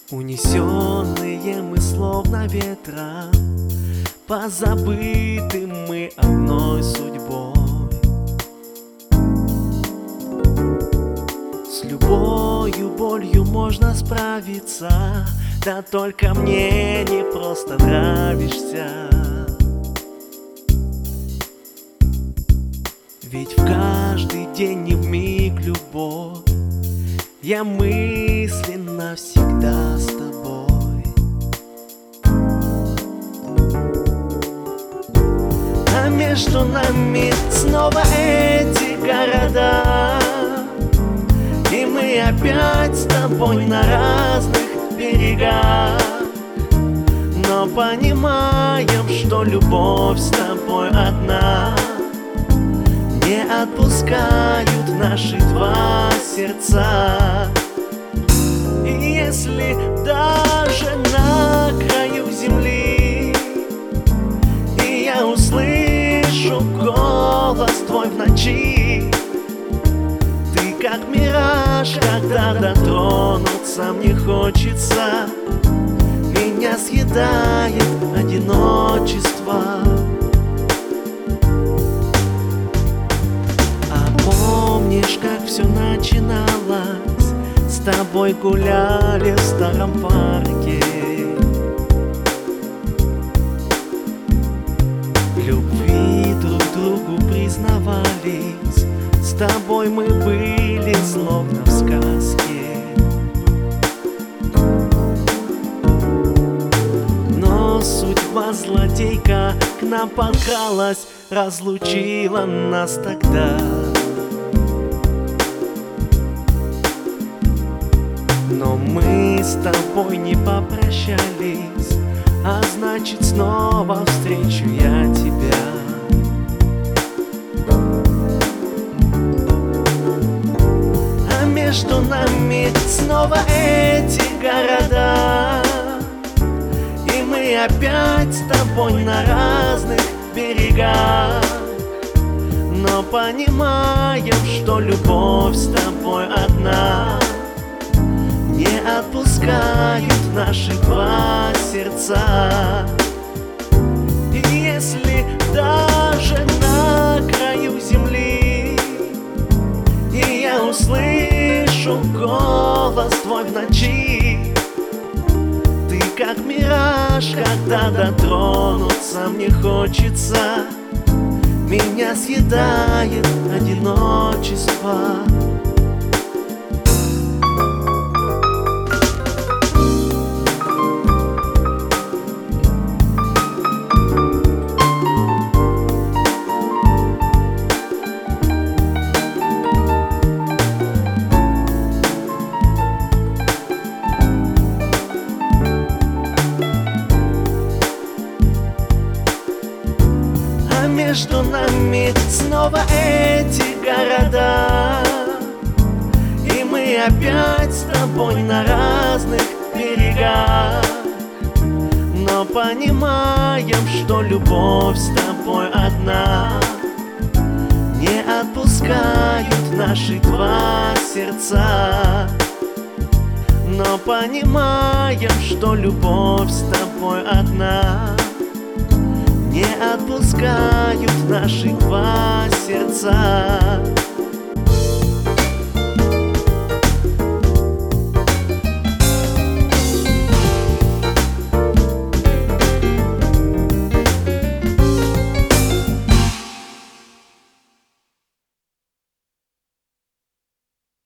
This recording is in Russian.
Унесенные мы словно ветром, позабыты мы одной судьбой. С любою болью можно справиться, да только мне не просто нравишься. Ведь в каждый день и вмиг любовь, я мысленно всегда с тобой. А между нами снова эти города, и мы опять с тобой на разных берегах. Но понимаем, что любовь с тобой одна, не отпускают наши два сердца. И если даже на краю земли и я услышу голос твой в ночи, ты как мираж, когда дотронуться мне хочется, меня съедает одиночество. Помнишь, как все начиналось? С тобой гуляли в старом парке, в любви друг другу признавались, с тобой мы были словно в сказке. Но судьба злодейка к нам подкралась, разлучила нас тогда. Но мы с тобой не попрощались, а значит снова встречу я тебя. А между нами снова эти города, и мы опять с тобой на разных берегах. Но понимаем, что любовь с тобой одна, не отпускают наши два сердца. И если даже на краю земли и я услышу голос твой в ночи, ты как мираж, когда дотронуться мне хочется, меня съедает одиночество. Между нами снова эти города, и мы опять с тобой на разных берегах. Но понимаем, что любовь с тобой одна, не отпускают наши два сердца. Но понимаем, что любовь с тобой одна, не отпускают наши два сердца.